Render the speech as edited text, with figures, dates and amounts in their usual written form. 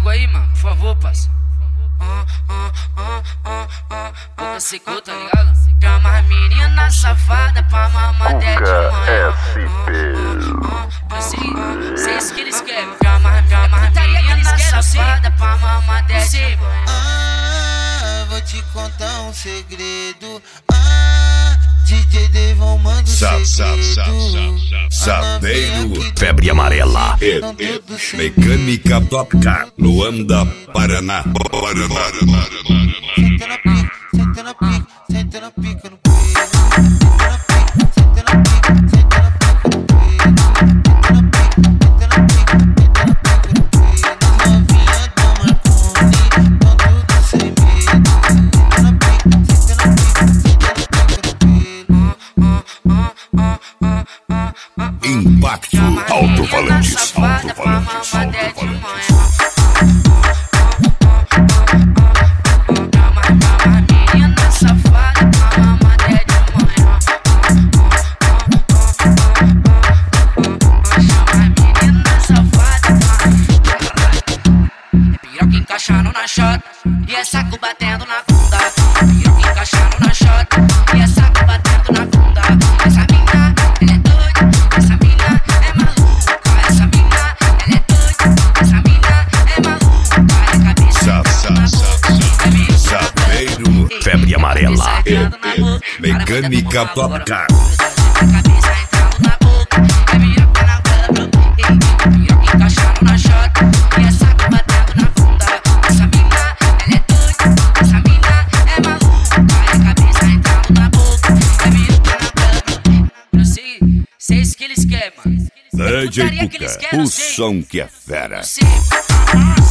água aí, mano, por favor, parça. Boca secou, tá ligado? Chama as meninas safadas pra mamar até de manhã. Sei isso que eles querem. Chama as meninas safadas pra mamar até de manhã. Vou te contar um segredo. DJ Devon manda um segredo. Saveiro, febre amarela. Mecânica Top Car, Luanda, Paraná. Senta na pica, senta na pica no peito. Impacto Alto-Falantes. Piroca encaixando na shot e é saco batendo na bunda. Piroca encaixando na shot e é saco batendo na bunda. Essa mina, ela é doida, essa mina é maluca. Essa mina, ela é doida, essa mina é maluca. É cabeça Saveiro, febre amarela. Mecânica Top Car. cabeça entrando na boca, é piroca na boca. Piroca encaixando na shot e é saco batendo na bunda. Essa mina, ela é doida, essa mina é maluca. É cabeça entrando na boca, é piroca na boca. Eu sei isso que eles querem, mano. DJ Cuca, o som que é fera. Eu sei.